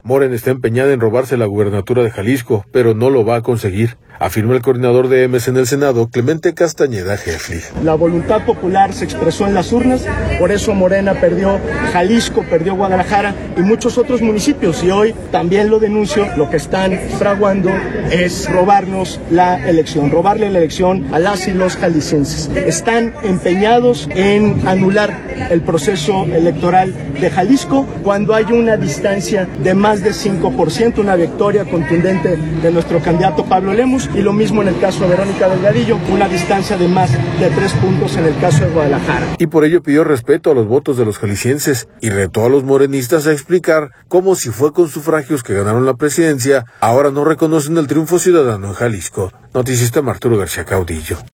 Morena está empeñada en robarse la gubernatura de Jalisco, pero no lo va a conseguir, afirma el coordinador de MC en el Senado, Clemente Castañeda Hefli. La voluntad popular se expresó en las urnas, por eso Morena perdió Jalisco, perdió Guadalajara y muchos otros municipios, y hoy también lo denuncio, lo que están fraguando es robarnos la elección, robarle la elección a las y los jaliscienses. Están empeñados en anular el proceso electoral de Jalisco cuando hay una distancia de más de 5%, una victoria contundente de nuestro candidato Pablo Lemus, y lo mismo en el caso de Verónica Delgadillo, una distancia de más de 3 puntos en el caso de Guadalajara. Y por ello pidió respeto a los votos de los jaliscienses y retó a los morenistas a explicar cómo, si fue con sufragios que ganaron la presidencia, ahora no reconocen el triunfo ciudadano en Jalisco. Noticista Arturo García Caudillo.